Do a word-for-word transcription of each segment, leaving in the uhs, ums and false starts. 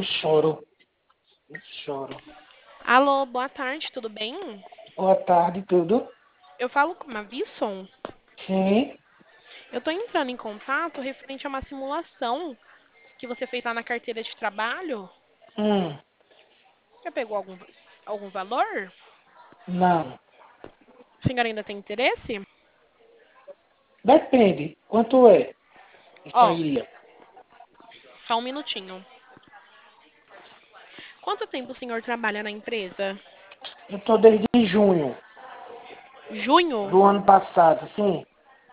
choro, eu choro. Alô, boa tarde, tudo bem? Boa tarde, tudo? Eu falo com a Visson. Sim. Eu tô entrando em contato referente a uma simulação que você fez lá na carteira de trabalho. Hum, Já pegou algum, algum valor? não. A senhora ainda tem interesse? Depende. Quanto é? Ó, Sairia. só um minutinho. Quanto tempo o senhor trabalha na empresa? Eu tô desde junho Junho? do ano passado, sim.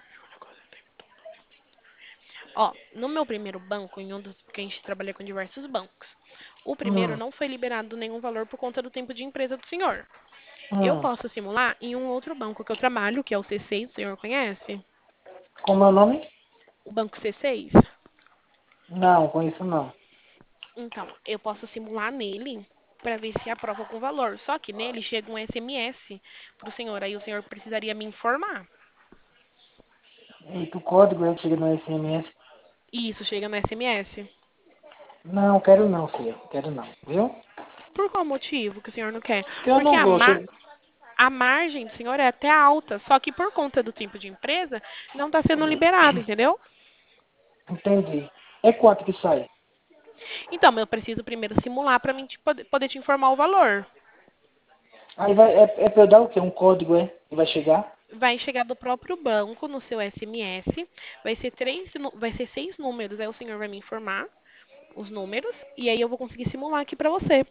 Ó, no meu primeiro banco, em um dos, porque a gente trabalha com diversos bancos. O primeiro Hum, não foi liberado nenhum valor por conta do tempo de empresa do senhor. Eu hum. posso simular em um outro banco que eu trabalho, que é o C seis, o senhor conhece? Como é o nome? O banco C seis? Não, conheço não. Então, eu posso simular nele para ver se aprova com valor. Só que nele chega um S M S para o senhor, aí o senhor precisaria me informar. Eita, o código é que chega no S M S. E isso chega no S M S. Não, quero não, filho. Quero não, viu? Por qual motivo que o senhor não quer? Porque eu Porque não a, gosto. ma Eu- a margem do senhor é até alta, só que por conta do tempo de empresa não está sendo liberado, entendeu? Entendi. É quanto que sai? Então, eu preciso primeiro simular para mim te poder, poder te informar o valor. Aí vai, é, é pra eu dar o quê? Um código, é? Que vai chegar? Vai chegar do próprio banco no seu S M S. Vai ser três, nu- vai ser seis números. Aí o senhor vai me informar os números e aí eu vou conseguir simular aqui pra você.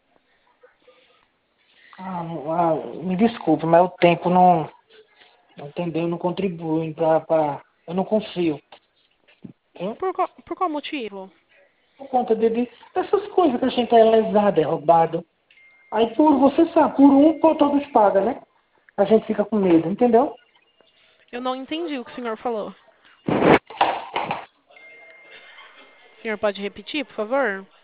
Ah, ah, me desculpe, mas o tempo não, entendeu? Não contribui pra, pra... Eu não confio. Viu? Por qual, por qual motivo? Por conta de, de- dessas coisas que a gente é lesado, é roubado. Aí por, você sabe, por um, por todos pagam, né? A gente fica com medo, entendeu? Eu não entendi o que o senhor falou. O senhor pode repetir, por favor?